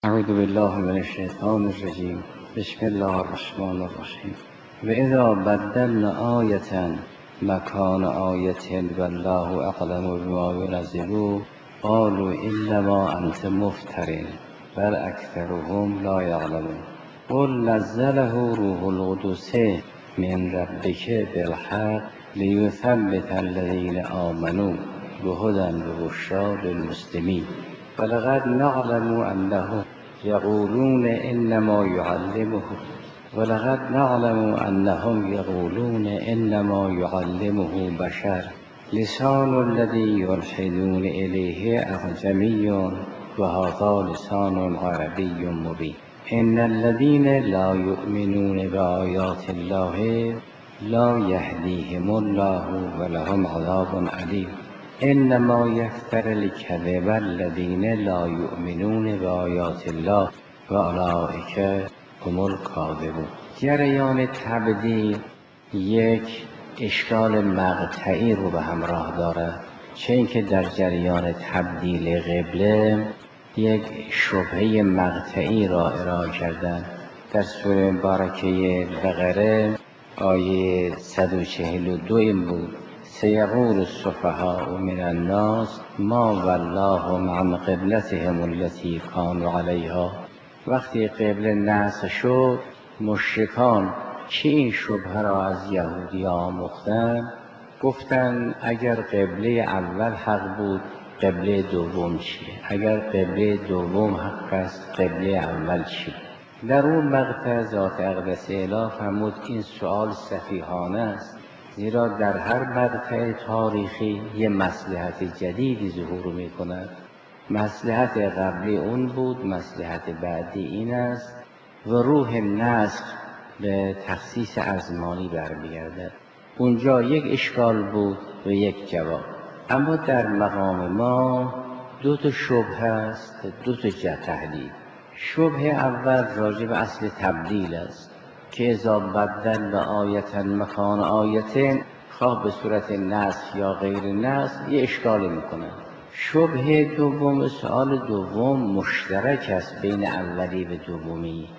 اعوذ بالله من الشیطان الرجیم. بسم الله الرحمن الرحیم. و اذا بدلنا آیة مکان آیة والله اعلم بما ینزل قالوا انما انت مفتر بل اکثرهم لا یعلمون قل نزله روح القدس من ربک بالحق لیثبت الذین آمنوا وهدی و بشری للمسلمین ولقد نعلم انهم یقولون انما یعلمه بشر لسان الذی یلحدون الیه اعجمی و هذا لسان عربی مبین ان الذین لا یؤمنون بآیات الله لا یهدیهم الله ولهم عذاب علیم انما یفتر الکذب الذین لا یؤمنون بآیات الله و اولئک هم الکاذبون. جریان تبدیل یک اشکال مقطعی رو به همراه دارد، چه اینکه در جریان تبدیل قبله یک شبهه مقطعی را ارائه کردند. در سوره مبارکه بقره آیه 142 این بود: سیقول السفهاء من الناس ما ولاهم عن قبلتهم التي كانوا علیها. وقتی قبله نسخ شد، مشرکان که این شبهه را از یهودیان آموختند گفتند اگر قبله اول حق بود قبله دوم چیه؟ اگر قبله دوم حق است قبله اول چیه؟ در اون مقطع ذات اقدس اله فرمود این سؤال سفیهانه است، زیرا در هر مقطع تاریخی یه مصلحت جدیدی ظهور می کند. مصلحت قبلی اون بود، مصلحت بعدی این است و روح نسخ به تخصیص ازمانی برمیگردد. اونجا یک اشکال بود و یک جواب. اما در مقام ما دو تا شبهه است، دو تا تحلیل. شبهه اول راجع به اصل تبدیل است که اذا بدل به آیة مکان آیة، خواه به صورت نسخ یا غیر نسخ، یه اشکالی میکنه. شبهه دوم، سؤال دوم مشترک است بین اولی و دومی.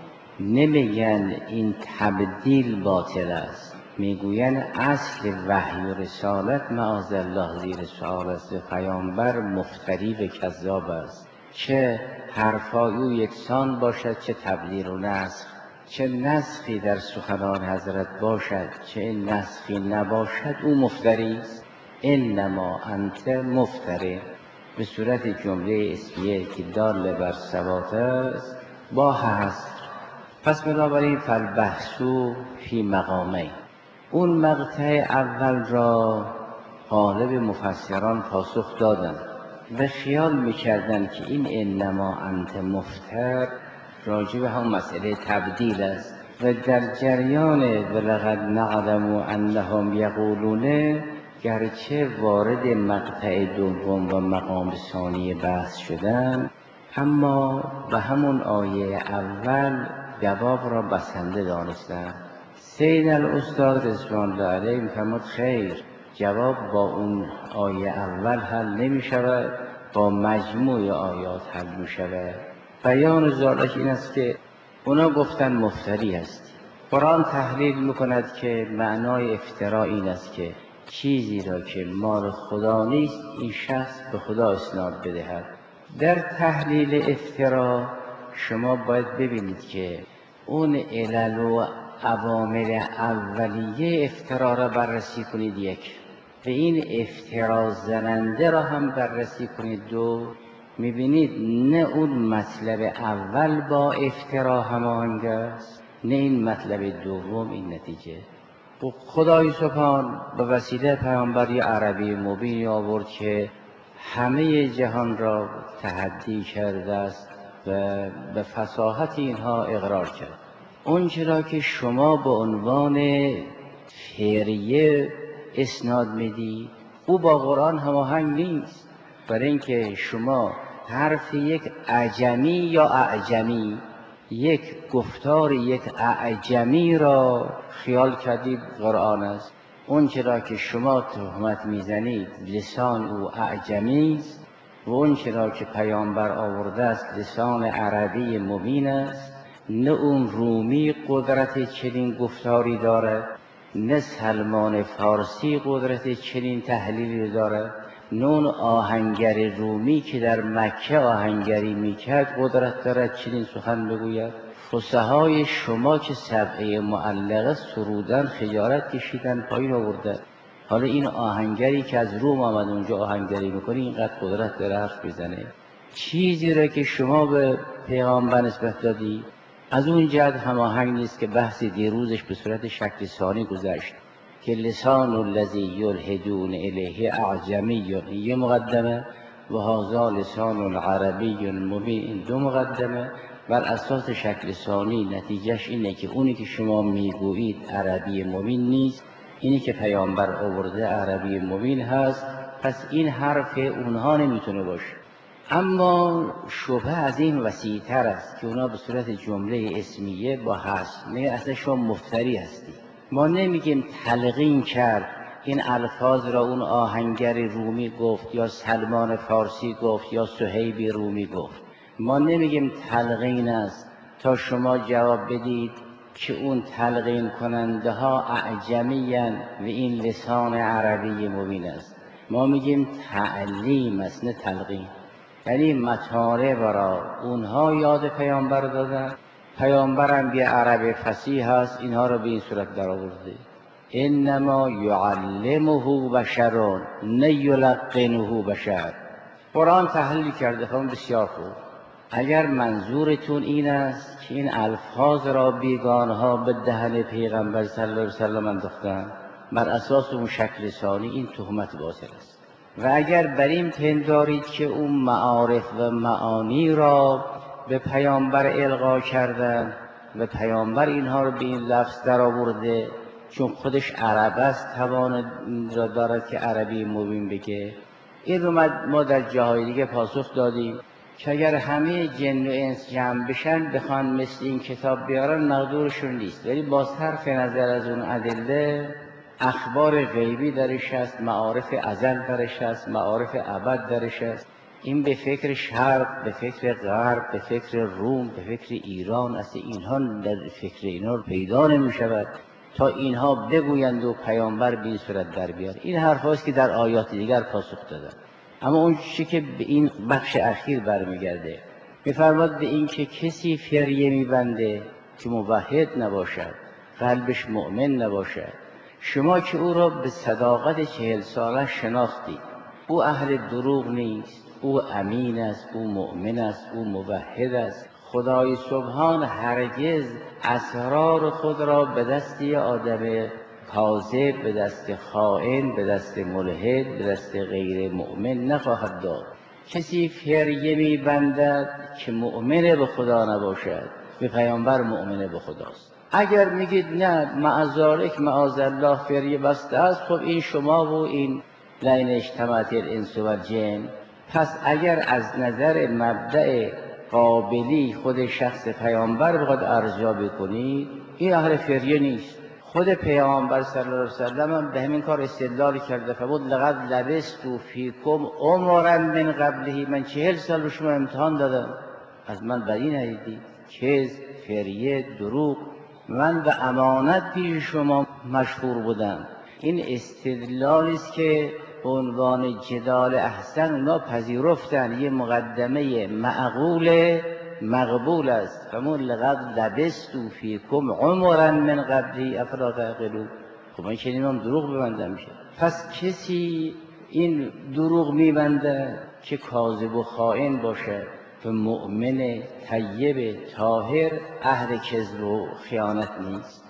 نمیگن این تبدیل باطل است، میگوین اصل وحی و رسالت معاذالله زیر سؤال است و پیامبر مفتری و کذاب است. چه حرفای او یکسان باشد، چه تبدیل و نسخ، چه نسخی در سخنان حضرت باشد چه نسخی نباشد، او مفتری است. انما انت مفتری به صورت جمله اسمیه که دال بر ثبات است با حذف. پس بنابراین فالبحثو فی مقامین. اون مقطع اول را غالب مفسران پاسخ دادند و خیال میکردن که این انما انت مفتر راجع به هم مسئله تبدیل است و در جریان ولقد نعلم انهم یقولون گرچه وارد مقطع دوم و مقام ثانی بحث شدن، اما به همون آیه اول جواب را بسنده دانستند. سید الاستاد رضوان الله علیه می‌فرماد خیر، جواب با اون آیه اول حل نمی شود، با مجموع آیات حل می شود. بیان ذالک این است که اونا گفتن مفتری است. قرآن تحلیل میکند که معنای افترا این است که چیزی را که مال خدا نیست این شخص به خدا اسناد بدهد. در تحلیل افترا شما باید ببینید که اون علل و عوامل اولیه افترا را بررسی کنید یک، و این افترا زننده را هم بررسی کنید دو. میبینید نه اون مطلب اول با افترا هماهنگ است، نه این مطلب دوم این نتیجه. خدای سبحان به وسیله پیامبری عربی مبین آورد که همه جهان را تحدی کرده است و به فصاحت اینها اقرار کرد. اون چرا که شما به عنوان فعلیه اسناد میدی او با قرآن هماهنگ نیست، برای اینکه شما حرف یک اعجمی یا اعجمی، یک گفتار یک اعجمی را خیال کردید قرآن است. اون چرا که شما تهمت میزنید لسان او اعجمی است و اون چرا که پیامبر آورده است لسان عربی مبین است، نه اون رومی قدرت چنین گفتاری داره، نه سلمان فارسی قدرت چنین تحلیلی داره، نه اون آهنگر رومی که در مکه آهنگری میکرد قدرت دارد چنین سخن بگوید. فصحای شما که سبعه معلقه سرودن خجالت کشیدن پایین آورده، حالا این آهنگری که از روم آمد اونجا آهنگری میکنه اینقدر قدرت داره حرف بزنه؟ چیزی را که شما به پیغامبر نسبت دادی از اون جهت هماهنگ نیست که بحثی دیروزش به صورت شکل ثانی گذشت که لسان الذی یلحدون الیه اعجمی، یه مقدمه، و هذا لسان عربی مبین، دو مقدمه. بر اساس شکل ثانی نتیجهش اینه که اونی که شما میگویید عربی مبین نیست، اینی که پیامبر آورده عربی مبین هست، پس این حرف اونها نمیتونه باشه. اما شبه از این وسیع‌تر است که اونا به صورت جمله اسمیه با هست میگه اصلا شما مفتری هستی. ما نمیگیم تلقین کرد این الفاظ را اون آهنگر رومی گفت یا سلمان فارسی گفت یا صهیبی رومی گفت. ما نمیگیم تلقین است تا شما جواب بدید که اون تلقین کننده ها اعجمی‌اند و این لسان عربی مبین است. ما میگیم تعلیم است نه تلقین. یعنی مطالب را اونها یاد پیامبر دادن، پیامبرم یه عرب فصیح هست اینها را به این صورت در آورده. انما یعلمه بشر نه یلقنه بشر. قرآن تحلیل کرده خب بسیار خوب. اگر منظورتون این است که این الفاظ را بیگانها به دهن پیغمبر صلی الله علیه وسلم انداختن، بر اساس اون شکل ثانی این تهمت باطل است. و اگر بر این پندارید که اون معارف و معانی را به پیامبر القا کردن و پیامبر اینها رو به این لفظ در آورده چون خودش عرب است توان را دارد که عربی مبین بگه، این رو ما در جاهای دیگه پاسخ دادیم که اگر همه جن و انس جمع بشن بخوان مثل این کتاب بیارن مقدورشون نیست، ولی با صرف نظر از اون ادله اخبار غیبی درش هست، معارف ازل درش هست، معارف ابد درش هست. این به فکر شرق، به فکر غرب، به فکر روم، به فکر ایران، اصلا اینها در فکر اینا رو پیدا نمی شود تا اینها بگویند و پیامبر به این صورت در بیار. این حرف هاست که در آیات دیگر پاسخ دادن. اما اون چیزی که به این بخش اخیر برمیگرده میفرماد به این که کسی فریه میبنده که موحد نباشد، قلبش مؤمن نباشد. شما که او را به صداقت 40 ساله شناختید، او اهل دروغ نیست، او امین است، او مؤمن است، او موحد است. خدای سبحان هرگز اسرار خود را به دست آدم کاذب، به دست خائن، به دست ملحد، به دست غیر مؤمن نخواهد داد. کسی فریه می‌بندد که مؤمن به خدا نباشد، به پیامبر مؤمن به خداست. اگر میگید نه معذالک معاذالله فریه بسته است، خب این شما و این لئن اجتمعت الانس و الجن. پس اگر از نظر مبدأ قابلی خود شخص پیامبر بخواد ارجاع کنید، این اهل فریه نیست. خود پیامبر صلی الله علیه وسلم هم به همین کار استدلال کرده، فرمود لقد لبثت فیکم عمرا من قبله، من 40 سال به شما امتحان دادم، از من بدی ندیدید، کذب، فریه، دروغ، من به امانت پیش شما مشهور بودم. این استدلالی است که به عنوان جدال احسن اونا پذیرفتن، یه مقدمه معقول مقبول است. فرمود لقد لبثت فیکم عمرا من قبلی افلا تعقلون. خب من که اینم دروغ ببندم میشه. پس کسی این دروغ میبنده که کاذب و خائن باشه و مؤمن طیب طاهر اهل کذب و خیانت نیست.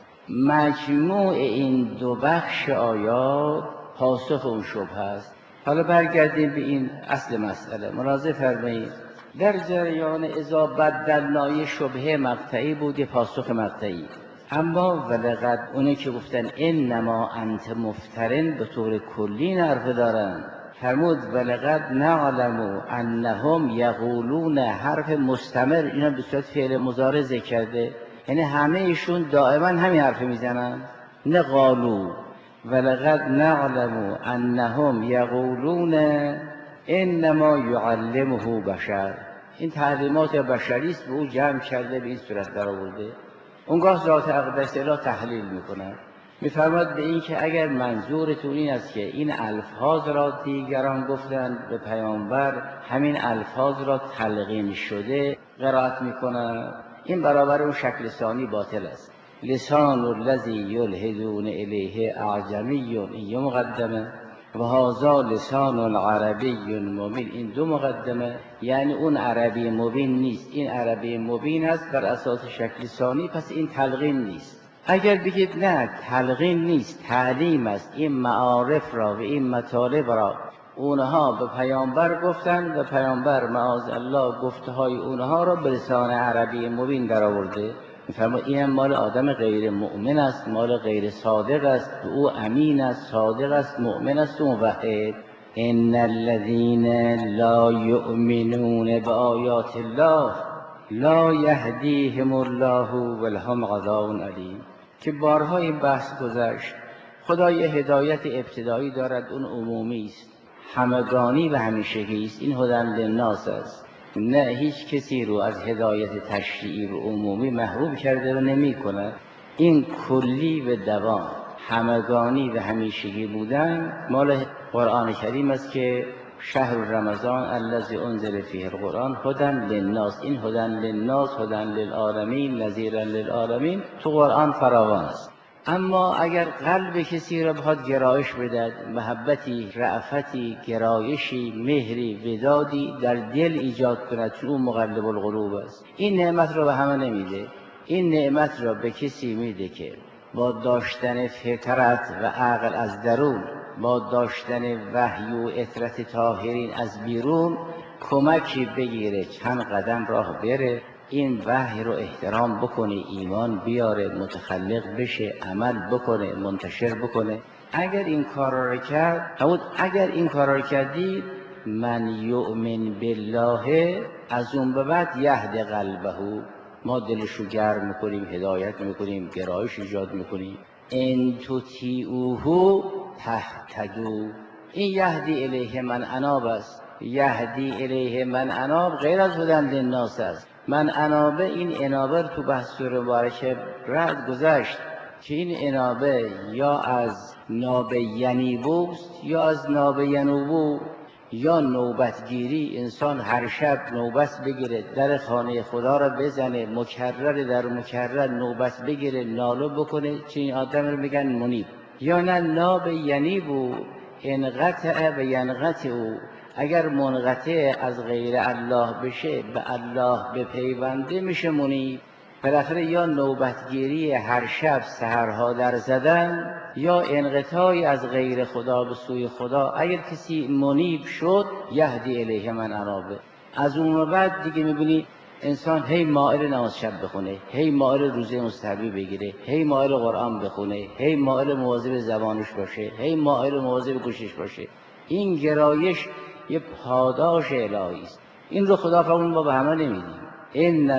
مجموع این دو بخش آیات پاسخ اون شبهه است. حالا برگردیم به این اصل مسئله. ملاحظه فرمایید در جریان اذا بدلنا شبهه مقطعی بود، پاسخ مقطعی. اما ولقد اونی که گفتن انما انت مفترن به طور کلی حرف دارن، فرمود ولقد نعلم انهم یقولون، حرف مستمر اینا به صورت فعل مضارع ذکر کرده، یعنی همه ایشون دائما همین حرف میزنن، نه قالو. ولقد نعلم انهم یقولون انما یعلمه بشر، این تعلیمات بشری است به او جمع کرده، به این صورت در آورده. اونگاه ذات اقدس اله تحلیل میکنه، میفرماد به این که اگر منظورتون این است که این الفاظ را دیگران گفتند به پیامبر، همین الفاظ را تلقین شده قرائت میکنه، این برابر اون شکل ثانی باطل است. لسان الذی یلحدون الیه اعجمی، این مقدمه، و هذا لسان عربی مبین، این دو مقدمه. یعنی اون عربی مبین نیست، این عربی مبین است بر اساس شکل ثانی، پس این تلقین نیست. اگر بگید نه تلقین نیست، تعلیم است، این معارف را و این مطالب را اونها به پیامبر گفتند و پیامبر معاذ الله گفته های اونها را به لسان عربی مبین در آورده. میفرماید این مال آدم غیر مؤمن است، مال غیر صادق است، او امین است، صادق است، مؤمن است و موحد. ان الذين لا يؤمنون بآیات الله لا یهدیهم الله ولهم عذاب علیم، که بارها این بحث گذشت. خدا یه هدایت ابتدایی دارد، اون عمومی است، همگانی و همیشگی است، این هدی للناس است. نه هیچ کسی رو از هدایت تشریعی و عمومی محروم کرده و نمی کند. این کلی و دوام، همگانی و همیشگی بودن مال قرآن کریم است که شهر رمضان الذی انزل فیه القرآن هدی للناس، این هدی للناس، هدی للعالمین، نذیرا للعالمین تو قرآن فراوان است. اما اگر قلب کسی را بخواد گرایش بدهد، محبتی، رأفتی، گرایشی، مهری، ودادی در دل ایجاد کند، چون اون مقلب القلوب است، این نعمت را به همه نمیده. این نعمت را به کسی میده که با داشتن فطرت و عقل از درون، با داشتن وحی و اطرت طاهرین از بیرون کمکی بگیره، چند قدم راه بره، این وحی رو احترام بکنه، ایمان بیاره، متخلق بشه، عمل بکنه، منتشر بکنه. اگر این کار را کرد، اگر این کار را کردی، من یؤمن بالله، از اون به بعد یهد قلبه، ما دلشو گرم میکنیم، هدایت میکنیم، گرایش ایجاد میکنیم. ان تطیعوه تهتدوا، این یهدی الیه من اناب است. یهدی الیه من اناب غیر از هدی للناس است. من انابه، این انابه تو بحث سوره مبارکه رد گذشت که این انابه یا از ناب ینیبوست یا از ناب ینوبو، یا نوبتگیری، انسان هر شب نوبت بگیره، در خانه خدا را بزنه، مکرر در مکرر نوبت بگیره، نالو بکنه، چنین آدم رو میگن منیب. یا نه ناب ینیبو، انقطع و ینقطع، اگر منقطع از غیر الله بشه، به الله بپیونده میشه منیب. بالاخره یا نوبتگیری هر شب سحرها در زدن، یا انقطاعی از غیر خدا به سوی خدا. اگر کسی منیب شد، یهدی الیه من انابه، از اون بعد دیگه میبینی انسان هی مائل نماز شب بخونه، هی مائل روزه مستحبی بگیره، هی مائل قرآن بخونه، هی مائل مواظب زبانش باشه، هی مائل مواظب گوشش باشه. این گرایش یه پاداش الهی است. این رو خدا فرمود ما به همه نمیدیم. ان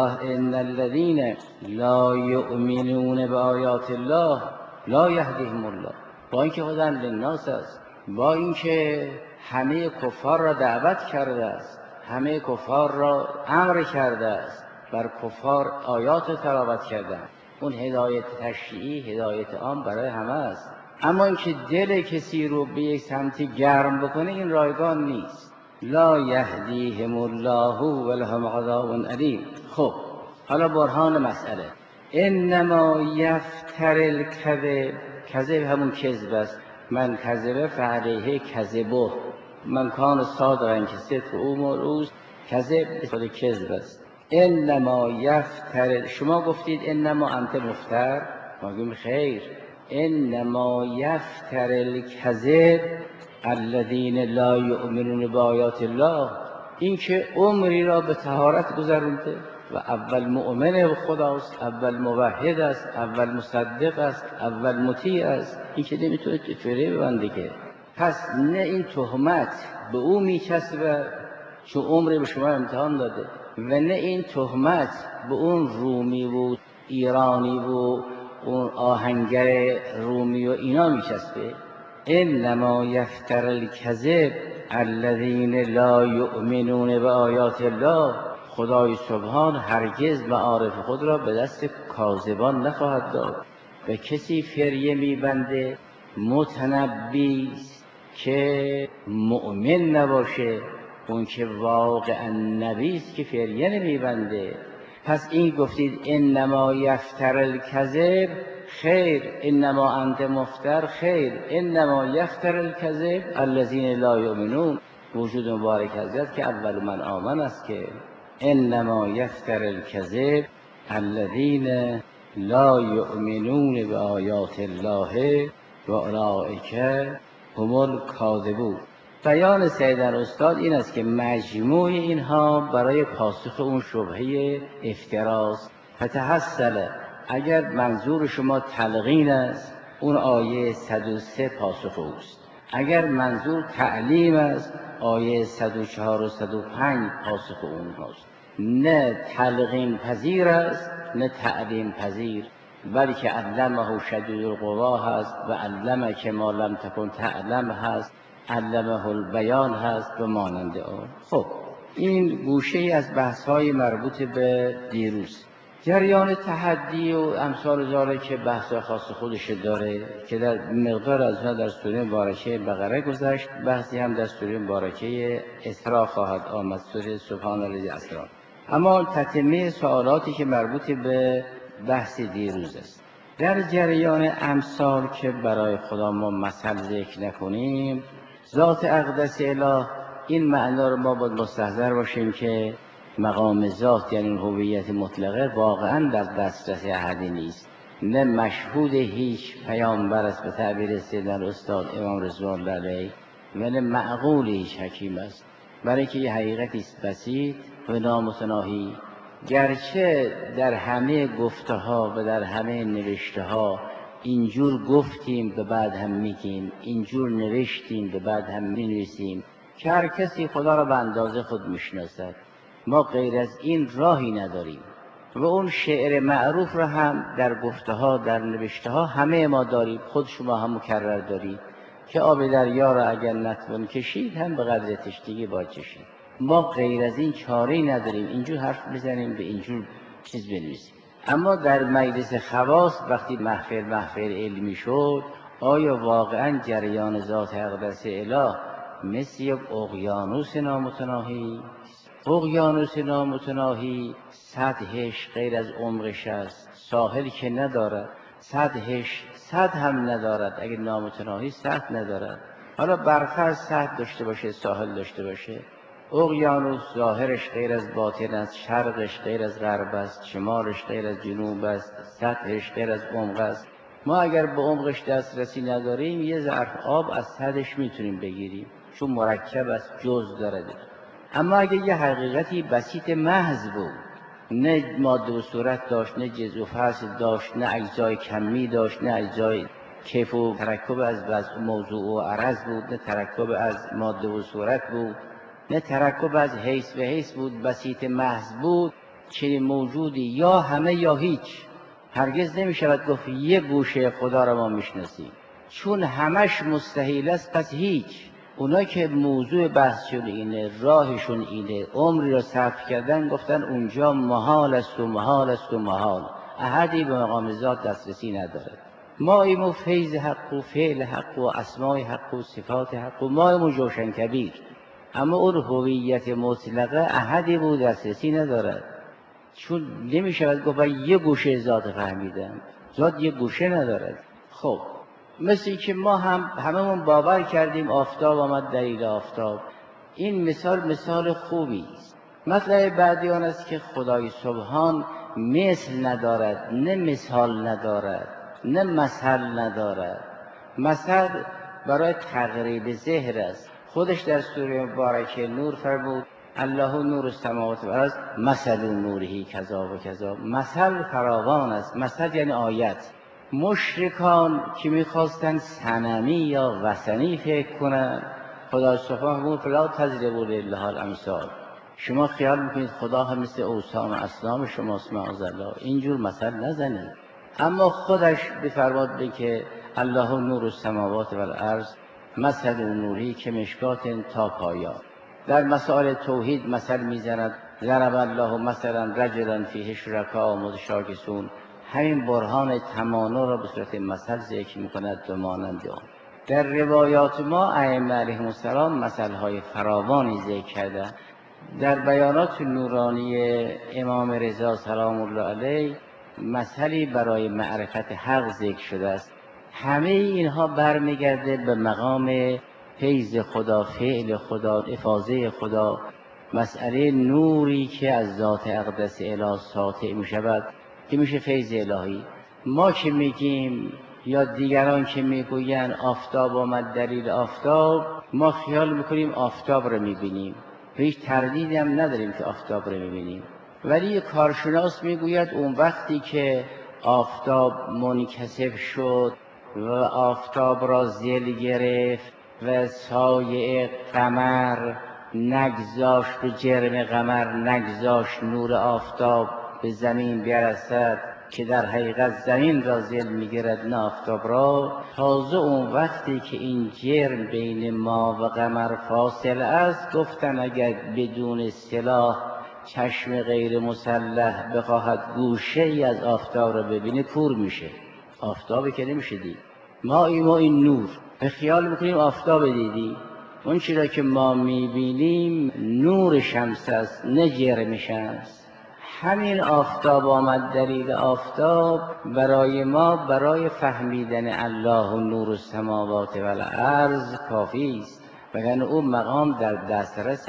الذين لا يؤمنون بآیات الله لا یهدیهم الله، با اینکه هدی للناس است، با اینکه همه کفار را دعوت کرده است، همه کفار را امر کرده است، بر کفار آیات تلاوت کردن، اون هدایت تشریعی، هدایت عام برای همه است. اما اینکه دل کسی رو به یک سمتی گرم بکنه، این رایگان نیست. لا یهدیهم الله ولهم عذاب علیم. خب حالا برهان مسئله، انما یفتر الکذب، کذب همون کذب است، من کذبه فعلیه کذبه، من کان صادقا که صدق او موروث، کذب خود کذب است. انما یفتر، شما گفتید انما انت مفتر، ما گفتیم خیر، انما یفتر الکذب الذین لا یؤمنون بآیات الله، این که عمری را به طهارت گذرونده و اول مؤمن به خداست، اول موحد است، اول مصدق است، اول مطیع است، این که نمیتونه فره ببنده که. پس نه این تهمت به او میچسبه چون عمری به شما امتحان داده، و نه این تهمت به اون رومی و ایرانی و اون آهنگر رومی و اینا میچسبه. انما یفتر الکذب الذین لا یؤمنون بآیات الله، خدای سبحان هرگز معارف خود را به دست کاذبان نخواهد داد. به کسی فریه میبنده متنبی که مؤمن نباشه، اون که واقعا نبی است که فریه نمیبنده. پس این گفتید انما یفتر الکذب خیر، انما انت مفتر خیر، انما یفتر الکذب الذین لا یؤمنون. وجود مبارک حضرت که اول من آمن است که انما یفتر الکذب الذین لا یؤمنون بآیات الله و اولئک هم الکاذبون. بیان سید الاستاد این است که مجموع اینها برای پاسخ اون شبهه افتراست. فتحصل، اگر منظور شما تلقین است اون آیه 103 پاسخ اوست، اگر منظور تعلیم است آیه 104 و 105 پاسخ اون هاست. نه تلقین پذیر است نه تعلیم پذیر، بلکه علمه شدید القوا هست و علمک ما لم تکن تعلم هست، علمه البیان هست و مانند آن. خب این گوشه ای از بحث های مربوط به دیروز. جریان تحدی و امثال ذالک که بحث خاص خودش داره که در مقدار از اونها در سوره مبارکه بقره گذشت، بحثی هم در سوره مبارکه اسراء خواهد آمد، سوره سبحان الذی اسری. اما تتمه سوالاتی که مربوط به بحث دیروز است. در جریان امثال که برای خدا ما مثل ذکر نکنیم، ذات اقدس اله، این معنا رو ما باید مستحضر باشیم که مقام ذات یعنی هویت مطلقه واقعا در دسترس احدی نیست، نه مشهود هیچ پیامبر است به تعبیر سید الاستاد امام رضوان الله علیه، و نه معقول هیچ حکیم است، برای که یه حقیقتی است بسیط و نامتناهی. گرچه در همه گفته ها و در همه نوشته ها اینجور گفتیم به بعد هم میگیم، اینجور نوشتیم به بعد هم مینویسیم که هر کسی خدا را به اندازه خود میشناسد، ما غیر از این راهی نداریم. و اون شعر معروف را هم در گفته ها در نوشته ها همه ما داریم، خود شما هم مکرر دارید که آب دریا را اگر نتوان کشید هم به قدر تشنگی باید چشید. ما غیر از این چاره‌ای نداریم، اینجور حرف بزنیم به اینجور چیز بنویسیم. اما در مجلس خواص وقتی محفل علمی شد، آیا واقعا جریان ذات اقدس اله مثل یک اقیانوس نامتناهی؟ اقیانوس نامتناهی سطحش غیر از عمقش است، ساحل که ندارد، سطحش سطح هم ندارد، اگر نامتناهی سطح ندارد. حالا برفرض سطح داشته باشه، ساحل داشته باشه، اقیانوس ظاهرش غیر از باطن است، شرقش غیر از غرب است، شمالش غیر از جنوب است، سطحش غیر از عمق است. ما اگر به عمقش دسترسی نداریم یه ظرف آب از سطحش میتونیم بگیریم چون مرکب است، جزء داره. اما اگر یه حقیقتی بسیط محض بود، نه ماده و صورت داشت، نه جزء و فصل داشت، نه اجزای کمی داشت، نه اجزای کیف و ترکب از موضوع و عرض بود، نه ترکب از ماده و صورت بود، نه ترکب از حیث و حیث بود، بسیط محض بود، چنین موجودی یا همه یا هیچ. هرگز نمی شود گفت یه گوشه خدا را ما میشناسیم، چون همش مستحیل است پس هیچ. اونا که موضوع بحثشون اینه، راهشون اینه، عمری را صرف کردن، گفتن اونجا محال است و محال است و محال، احدی به مقام ذات دسترسی ندارد. ماییم و فیض حق و فعل حق و اسماء حق و صفات حق و ماییم و جوشن کبیر، اما اون هویت مطلقه احدی بود دسترسی ندارد، چون نمی شود گفت یه گوشه ذات فهمیدم، ذات یه گوشه ندارد. خب مثل این که ما هم هممون باور کردیم آفتاب آمد دلیل آفتاب، این مثال خوبی است. مطلب بعدی آن است که خدای سبحان مثل ندارد، نه مثال ندارد، نه مثل ندارد. مثل برای تقریب ذهن است. خودش در سوره مبارکه نور فرمود الله نور السماوات و الارض مثل نوره کذا و کذا. مثل فراوان است، مثل یعنی آیت. مشرکان که میخواستن صنمی یا وثنی فکر کنن، خدا سبحانه بود فلا تضربوا لله الامثال، شما خیال میکنید خدا هم مثل اوثان و اصنام شماست، معاذالله، اینجور مثل نزنید. اما خودش بفرماد که الله نور السماوات و الارض مثل نوری که مشکات تا پایا. در مسائل توحید مثل میزند ضرب الله مثلا رجلا فیه شرکاء متشاکسون. همین برهان تمانع را به صورت مثل ذکر میکند به مانند آن. در روایات ما ائمه علیهم السلام مثلهای فراوانی ذکر کردند. در بیانات نورانی امام رضا سلام الله علیه مثلی برای معرفت حق ذکر شده است. همه اینها برمیگرده به مقام فیض خدا، فعل خدا، افاضه خدا، مسئله نوری که از ذات اقدس الهی ساطع می شود که میشه فیض الهی. ما که میگیم یا دیگران که میگویند آفتاب آمد دلیل آفتاب، ما خیال میکنیم آفتاب رو میبینیم، هیچ تردیدی هم نداریم که آفتاب رو میبینیم. ولی یک کارشناس میگوید اون وقتی که آفتاب منکسف شد و آفتاب را زل گرفت و سایه قمر نگذاشت، به جرم قمر نگذاشت نور آفتاب به زمین برسد که در حقیقت زمین را زل میگیرد نه آفتاب را. تازه اون وقتی که این جرم بین ما و قمر فاصله است، گفتن اگر بدون سلاح چشم غیر مسلح بخواهد گوشه ای از آفتاب را ببینه کور میشه. آفتابی که نمیشه دید. ما این نور به خیال میکنیم آفتاب دیدی. اون چیزی که ما میبینیم نور شمس است نه جرم شمس. همین آفتاب آمد دلیل آفتاب برای ما، برای فهمیدن الله و نور السماوات و الارض کافی است، وگرنه اون مقام در دسترس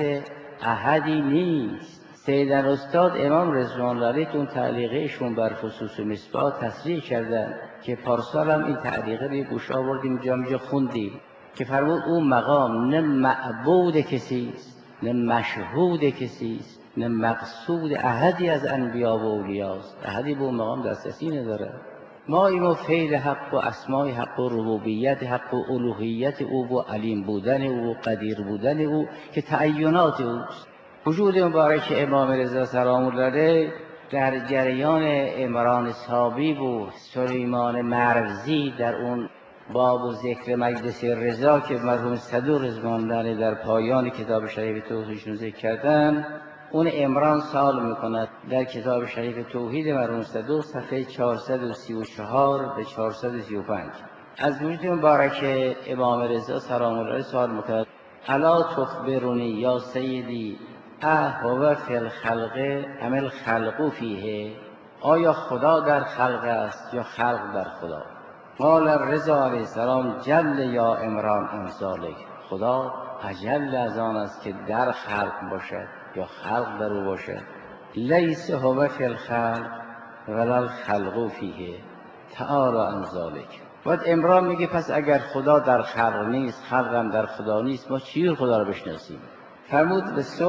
احدی نیست. سیدن استاد امام رضوان الله علیه اون تعلیقشون بر خصوص مصباح تصریح کردن که پارسال هم این تعلیقه رو گوش آوردیم، جا خوندیم که فرمود اون مقام نه معبود کسی است، نه مشهود کسی است، نه مقصود احدی از انبیا و اولیاست. احدی به اون مقام دسترسی نداره. ما اینو فعل حق و اسمای حق و ربوبیت حق و الوهیت او و علیم بودن او و قدیر بودن او که تعینات اوست. وجود مبارک امام رضا سلام الله علیه در جریان عمران صابی بود، سلیمان مرزی در اون باب و ذکر مجلس رضا که مرحوم صدوق رضوان الله علیه در پایان کتاب شریف توحیدشون ذکر کردن، اون عمران سال میکند در کتاب شریف توحید مرحوم صدوق صفحه 434 به 435 از وجود مبارک امام رضا سلام الله علیه سوال میکند الا تخبرونی یا سیدی هو فی الخلق ام الخلق فیه؟ آیا خدا در خلق است یا خلق در خدا؟ قال رضا علیه السلام جل یا عمران امثالک، خدا اجل از آن است که در خلق باشد یا خلق در او باشد. لیس هو فی الخلق ولا الخلق فیه تعالی عن ذلک. بعد عمران میگه پس اگر خدا در خلق نیست، خلق هم در خدا نیست، ما چی خدا رو بشناسیم؟ فرمود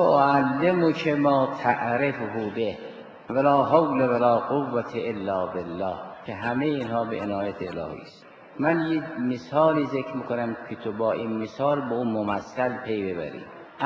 لسأعلمک ما تعرفه به ولا حول ولا قوة الا بالله، که همه اینها به عنایت الهی است. من یک مثالی ذکر میکنم که تو با این مثال به اون ممثل پی ببری.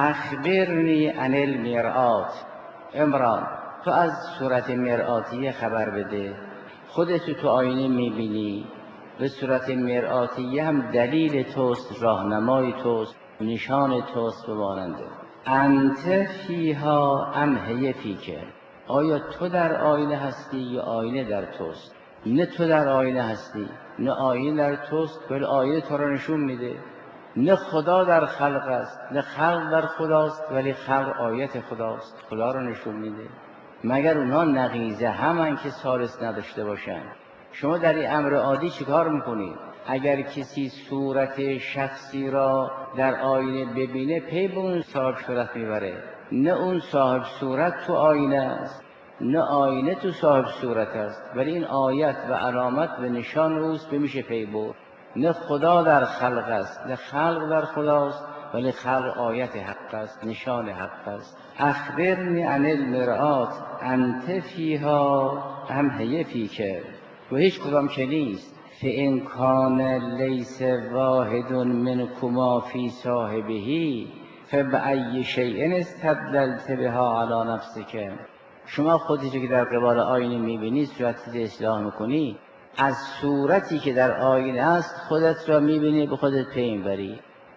اخبرنی عن المرآت. عمران تو از صورت مرآتیه خبر بده. خودت تو آینه میبینی، به صورت مرآتیه هم دلیل توست، راهنمای توست، نشان توست به ماننده. انت فیها ام هی فیکه؟ آیا تو در آینه هستی یا آینه در توست؟ نه تو در آینه هستی نه آینه در توست، ولی آینه تو را نشون میده. نه خدا در خلق است نه خلق در خداست، ولی خلق آیت خداست، خدا را نشون میده. مگر اونها نقیضه همن که ثالث نداشته باشن؟ شما در این امر عادی چیکار میکنید؟ اگر کسی صورت شخصی را در آینه ببینه پی به اون صاحب صورت میبره. نه اون صاحب صورت تو آینه است نه آینه تو صاحب صورت است، ولی این آیت و علامت و نشان اوست بمیشه پی برد. نه خدا در خلق است نه خلق در خداست، ولی خلق آیت حق است، نشان حق است. اخبرنی عن المرآت انت فیها ام هی فیکه؟ و هیچ کدام که نیست. فإن کان لیس واحد منکما فی صاحبه فبأی شیء استدللت بها علی نفسک؟ شما خودی که در قبال آینه میبینی صورتی اصلاح میکنی، از صورتی که در آینه است خودت را میبینی، به خودت پی میبری.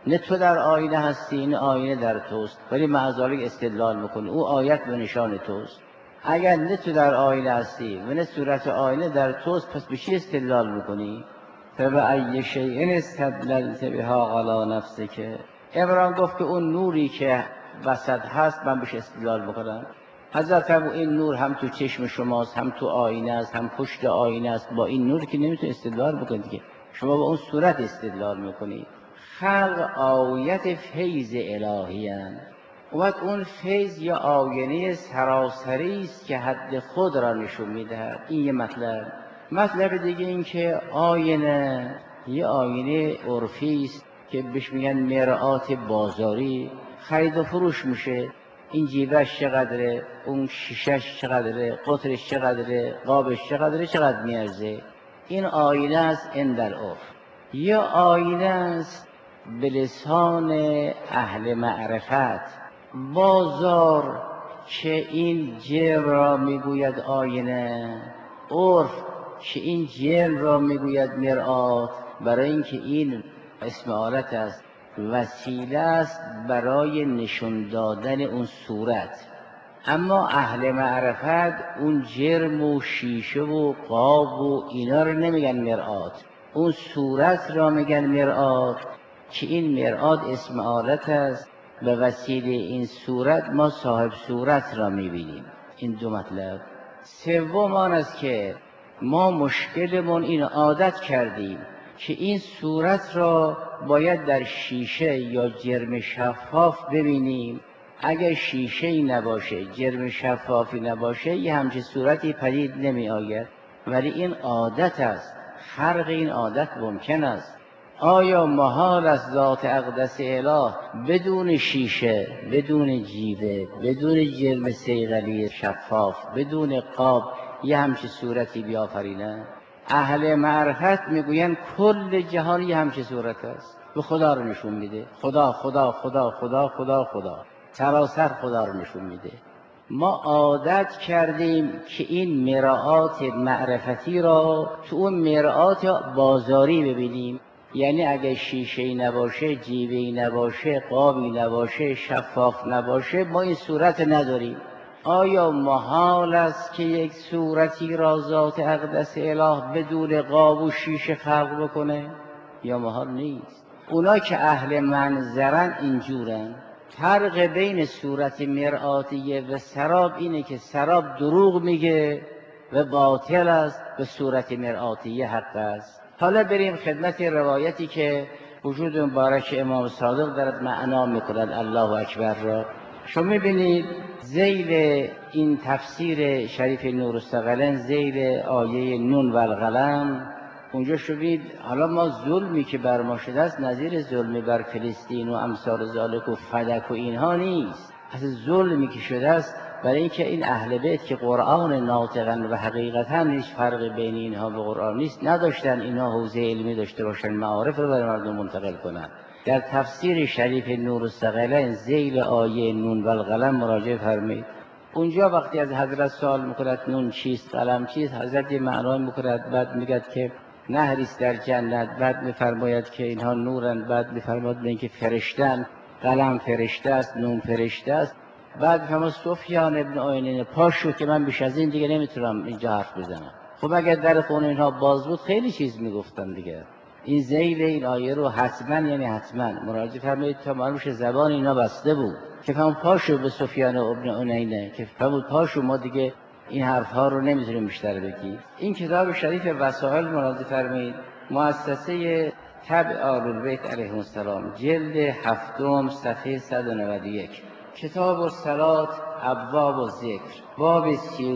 نه تو در آینه هستی نه آینه در توست، ولی معذالک استدلال میکنی او آیت و نشان توست. اگر نه تو در آینه هستی و نه صورت آینه در توست، پس به چی استدلال میکنی؟ فبأی شیء استدللت بها علی نفسک. عمران گفت که اون نوری که وسط هست من بهش استدلال میکنم. حضرت فرمود این نور هم تو چشم شماست، هم تو آینه است، هم پشت آینه است. با این نور که نمیتونی استدلال بکنید که، شما با اون صورت استدلال میکنید. خلق آیت فیض الهی هست. اون فیض یا آینه سراسری است که حد خود را نشون میدهد. این یه مطلب. مطلب دیگه این که آینه یه آینه عرفی است که بهش میگن مرآت بازاری، خرید و فروش میشه. این جیبش چقدره، اون شیشش چقدره، قطرش چقدره، قابش چقدره، چقدر میارزه. این آینه است اندر عرف. یا آینه است به لسان اهل معرفت، بازار که این جرم را میگوید آینه، عرف که این جرم را میگوید مرآت. برای اینکه این اسم آلت است، وسیله است برای نشون دادن اون صورت. اما اهل معرفت اون جرم و شیشه و قاب و اینا رو نمیگن مرآت، اون صورت را میگن مرآت، که این مرآت اسم آلت است، به وسیله این صورت ما صاحب صورت را میبینیم. این دو مطلب. سوم آن است که ما مشکلمون این عادت کردیم که این صورت را باید در شیشه یا جرم شفاف ببینیم. اگر شیشه نباشه، جرم شفافی نباشه، یه همچین صورتی پدید نمی آید. ولی این عادت است، خرق این عادت ممکن است. آیا محال است ذات اقدس اله بدون شیشه، بدون جیوه، بدون جرم صیقلی شفاف، بدون قاب یه همچین صورتی بیافرینه؟ اهل معرفت میگوین کل جهان یه همچین صورت است، به خدا رو نشون میده. خدا خدا خدا خدا خدا خدا، سراسر خدا رو نشون میده. ما عادت کردیم که این مرآت معرفتی را تو اون مرآت بازاری ببینیم. یعنی اگه شیشه‌ای نباشه، جیوه‌ای نباشه، قابی نباشه، شفاف نباشه، ما این صورت نداریم. آیا محال است که یک صورتی را ذات اقدس اله بدون قاب و شیشه خلق بکنه؟ یا محال نیست؟ اونا که اهل منظرن اینجورن. فرق بین صورت مرآتیه و سراب اینه که سراب دروغ میگه و باطل است و صورت مرآتیه حق است. حالا بریم خدمت روایتی که وجود مبارک امام صادق در معنا میکند الله اکبر را. شما میبینید ذیل این تفسیر شریف نورالثقلین، ذیل آیه نون و القلم، اونجا شوید حالا ما ظلمی که بر ما شده است نظیر ظلمی بر فلسطین و امثال ذالک و فدک و اینها نیست. اصلا ظلمی که شده است برای اینکه این اهل بیت که قرآن ناطقن و حقیقتا هیچ فرق بین اینها و قرآن نیست، نداشتن اینها حوزه علمی داشته باشن، معارف رو برای مردم منتقل کنن. در تفسیر شریف نورالثقلین ذیل آیه نون و القلم مراجعه فرمایید. اونجا وقتی از حضرت سوال میکند نون چیست، قلم چیست، حضرت یه معنای میکند، بعد میگد که نهریست در جنت، بعد میفرماید که اینها نورن، بعد میفرماید اینکه فرشتن، قلم فرشته است، نون فرشته است. بعد میفرماید سفیان ابن عیینه پاشو که من بیش از این دیگه نمیتونم اینجا حرف بزنم. خب اگر در خونه اینها باز بود خیلی چیز میگفتن دیگه. این ذیل این آیه رو حتما، یعنی حتما مراجعه فرمایید تا معلوم شه زبان اینا بسته بود که فرمود پاشو به سفیان ابن عیینه، که فرمود پاشو ما دیگه این حرفها رو نمیتونیم بیشتر بگیم. این کتاب شریف وسائل مراجعه فرمایید، مؤسسه تبع آل بیت علیهم السلام، جلد 7 صفحه 191، کتاب الصلات ابواب الذکر، باب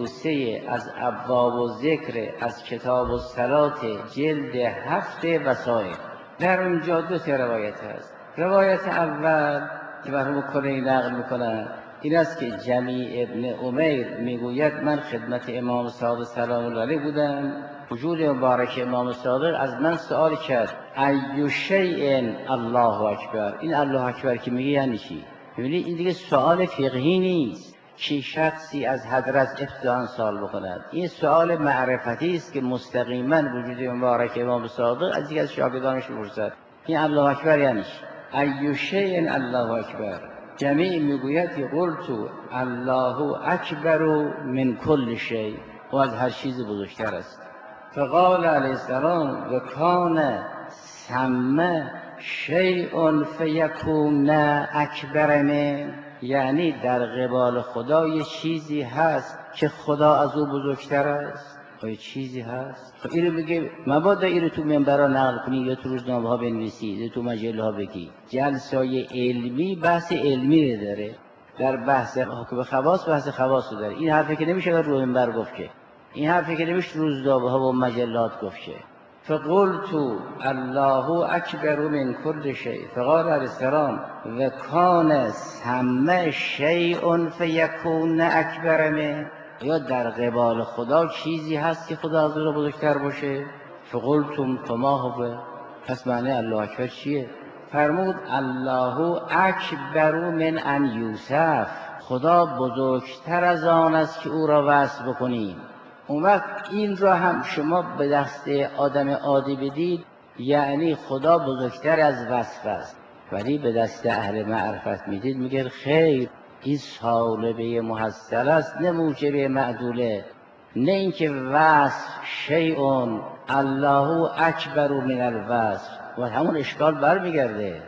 33 از ابواب الذکر از کتاب الصلات جلد 7 وسائل. در اونجا دو تا روایت هست. روایت اول که مرحوم کلی نقل میکنند این است که جمیع ابن امیر میگوید من خدمت امام صادق سلام الله علیه بودم. وجود مبارک امام صادق از من سوال کرد ای شیء الله اکبر. این الله اکبر که میگه یعنی چی؟ ببینید این دیگه سوال فقهی نیست که شخصی از حضرت ابتداء سوال بکند. این سوال معرفتی است که مستقیما وجود مبارک امام صادق از یک از شاگردانش میپرسد این الله اکبر یعنی چی؟ ای شیء الله اکبر. جمیع میگوید که قلت الله اکبر من کل شیء، و از هر چیز بزرگتر است. فقال علیه السلام و کان ثم شیء فیکون اکبر من، یعنی در قبال خدا یه چیزی هست که خدا از او بزرگتر است. یه چیزی هست. خب اینو بگه مبادا اینو تو منبرها نقل کنی یا تو روزنامه ها بنویسی یا تو مجله ها بگی. جلسای علمی بحث علمی رو داره، در بحث حکم خواص بحث خواص رو داره. این حرفی که نمیشه رو منبر گفت که، این حرفی که نمیشه روزنامه ها و مجلات گفت که. فقلت الله اکبر من کل شیء. فقال علیه السلام و کان ثم شیء فیکون اکبر من، یا در قبال خدا چیزی هست که خدا از او بزرگتر باشه. فقلتم فما هو، پس معنی الله اکبر چیه؟ فرمود الله اکبر من ان یوصف، خدا بزرگتر از آن است که او را وصف بکنیم. اون وقت این را هم شما به دست آدم عادی بدید، یعنی خدا بزرگتر از وصف است، ولی به دست اهل معرفت میدید میگه خیر، این سالبه محصل است نه موجب معدوله. نه اینکه وصف شیء الله اکبر من الوصف، و همون اشکال برمیگرده.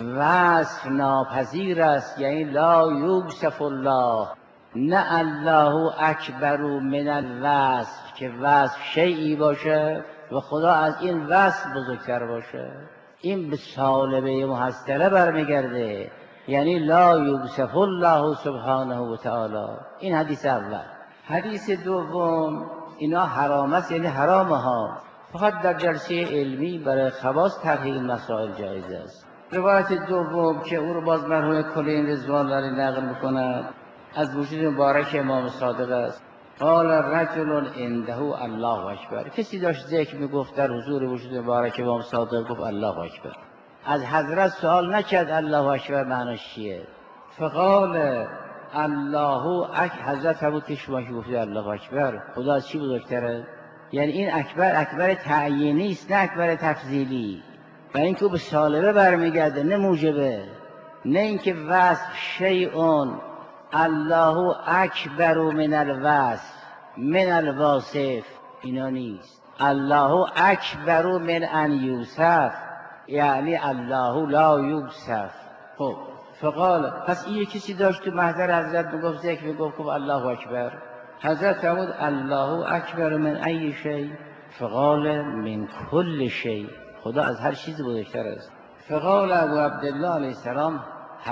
وصف ناپذیر است، یعنی لا یوصف الله، نه الله اکبر من الوصف که وصف شیئی باشه و خدا از این وصف بزرگتر باشه. این به سالبه محصله برمیگرده، یعنی لا یوصف الله سبحانه و تعالی. این حدیث اول. حدیث دوم، اینا حرام است یعنی حرامه ها، فقط در جلسه علمی برای خواص طرح این مسائل جایز است. روایت دوم که او رو باز مرحوم کلین رضوان الله نقل میکنند از وجود مبارک امام صادق است. قال رجل عنده الله اکبر، کسی داشت ذکر میگفت در حضور وجود مبارک امام صادق، گفت الله اکبر. از حضرت سوال نکرد الله اکبر معناش چیه. فقال الله حضرت فرمود که شما که گفتید الله اکبر، خدا از چی بزرگتره؟ یعنی این اکبر تعیینی است نه اکبر تفضیلی، برای اینکه به سالبه برمیگرده نه موجبه. نه اینکه وصف شیء الله اکبر من الوصف من الواصف، اینا نیست. الله اکبر من ان یوصف، یعنی الله لا یوصف. خب فقال، پس این کسی داشت تو محضر حضرت میگفت ذکر میگفت الله اکبر. حضرت فرمود الله اکبر من ای شیء؟ فقال من کل شیء، خدا از هر چیز بزرگتر است. فقال ابو عبدالله علیه السلام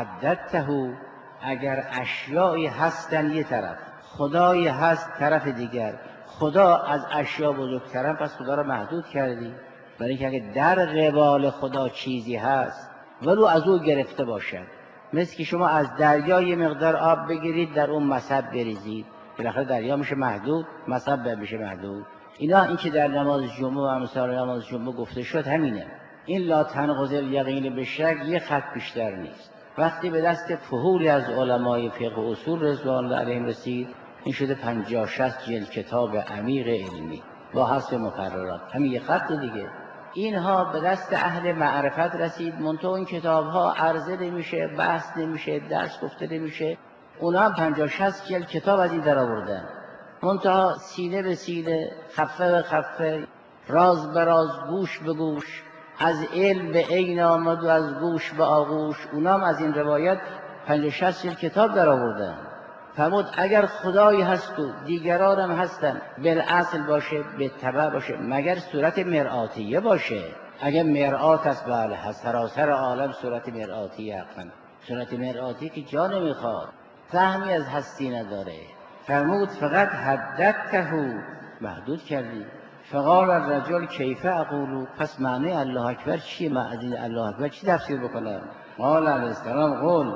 حددته، اگر اشیایی هستن یه طرف، خدایی هست طرف دیگر، خدا از اشیا بزرگترن، پس خدا را محدود کردی. برای اینکه اگر در قبال خدا چیزی هست ولو از او گرفته باشد، مثل که شما از دریا یه مقدار آب بگیرید در اون مصب بریزید، بالاخره دریا میشه محدود، مصب میشه محدود. اینا این که در نماز جمعه و امثال نماز جمعه گفته شد همینه. این لا تنقض الیقین بالشک یه خط بیشتر نیست. وقتی به دست فحولی از علمای فقه و اصول رضوان الله علیهم رسید، این شده 50-60 جلد کتاب عمیق علمی با حسب مقررات، همین یه خط دیگه. اینها به دست اهل معرفت رسید، منتها این کتاب ها عرضه نمیشه، بحث نمیشه، درس گفته نمیشه. اونا هم 50-60 جلد کتاب از این در آوردن، منتها سینه به سینه، خفه به خفه، راز به راز، گوش به گوش، از علم به عین آمد و از گوش به آغوش. اونام از این روایت 50-60 جلد کتاب در آوردن. فرمود اگر خدایی هست و دیگران هم هستن، بالاصل باشه، به تبع باشه، مگر صورت مرآتیه باشه. اگر مرآت است، بله هست، سراسر عالم صورت مرآتیه هستن. صورت مرآتی که جا نمیخواد، فهمی از هستی نداره. فرمود فقط حددته، محدود کردی. فقال الرجل کیف اقول، پس معنی الله اکبر چیه؟ من از این الله اکبر چی تفسیر بکنم؟ قال علیه السلام قل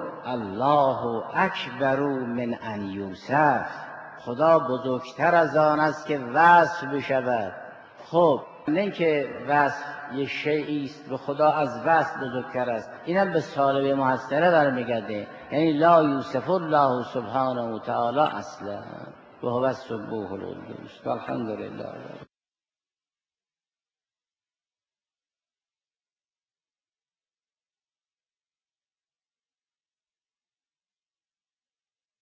الله اکبر من ان یوصف، خدا بزرگتر از آن است که وصف بشود. خب نه اینکه وصف یه شیئی است و خدا از وصف بزرگتر است، اینم به سالبه محصله برمیگرده، یعنی لا یوصف الله سبحانه و تعالی اصلا و هو السبوح القدوس. الحمدلله.